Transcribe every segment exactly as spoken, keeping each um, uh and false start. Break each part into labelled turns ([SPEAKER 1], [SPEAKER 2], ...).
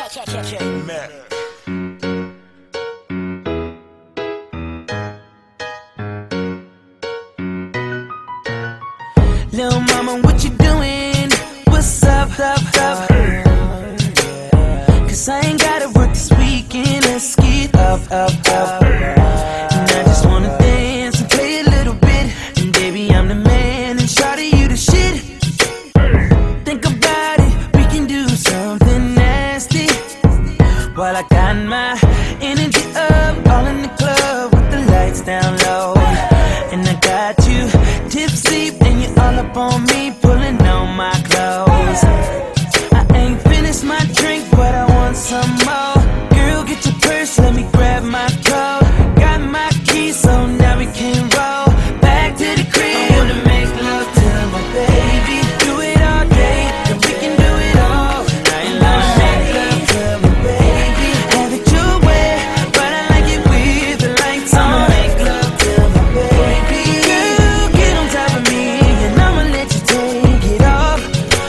[SPEAKER 1] Lil' mama, what you doing? What's up, up, up? Cause I ain't gotta work this weekend. Let's get up, up, up. And I just wanna dance and play a little bit. And baby, I'm the man, and shawty, you the shit. Think about it, we can do something nasty. While I got my energy up, all in the club with the lights down low. And I got you tipsy, and you all up on me, pulling on my clothes. I ain't finished my drink, but I want some more. Girl, get your purse, let me grab my coat. Got my keys, so now we can roll back to the crib. I wanna make love to my baby, do it all day, and we can do it all night long. Make love to my baby, have it your way, but I like it with the lights on. I'ma make love to my baby. Girl, get on top of me, and I'ma let you take it off.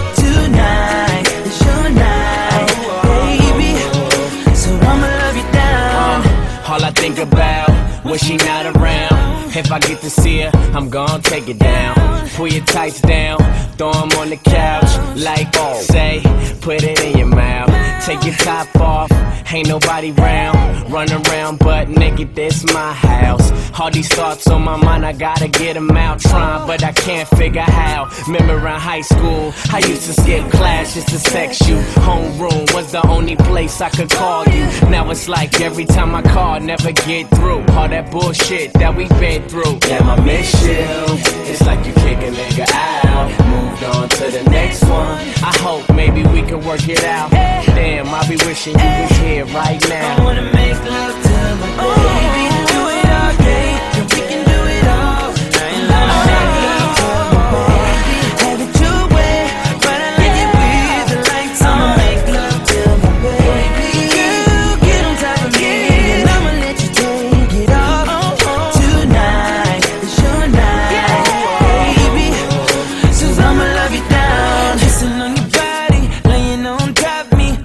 [SPEAKER 1] Tonight is your night, baby, so I'ma love you down.
[SPEAKER 2] All I think about when she not around. If I get to see her, I'm gon' take it down. Pull your tights down, throw 'em on the couch. Like, oh, say, put it in your mouth. Take your top off, ain't nobody round. Run around butt naked, this my house. All these thoughts on my mind, I gotta get 'em out. Trying, but I can't figure how. Remember in high school, I used to skip class just to sex you. Homeroom was the only place I could call you. Now it's like every time I call, never get through. All that bullshit that we been through. Damn, I miss you. It's like you kick a nigga out. Moved on to the next one. I hope maybe we can work it out. Damn, I be wishing you was here right now.
[SPEAKER 1] I wanna make love to my baby, do it all day, and we can do it all night long. Make love to my baby, have it your way, but I like it with the lights on. I'ma make love to my baby. Girl, get on top of me, and I'ma let you take it off. Tonight is your night, baby, so I'ma love you down. Kissing on your body, laying on top of me.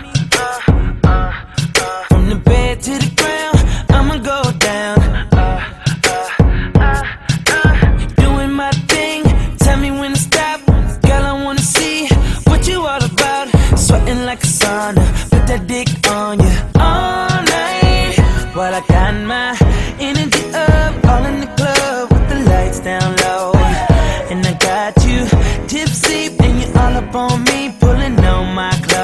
[SPEAKER 1] From the bed to the ground, I'ma go down. Doing my thing, tell me when to stop. Girl, I wanna see what you all about. Sweating like a sauna, put that dick on you all night. While I got my energy up, all in the club with the lights down low. And I got you tipsy, and you all up on me, pulling on my clothes.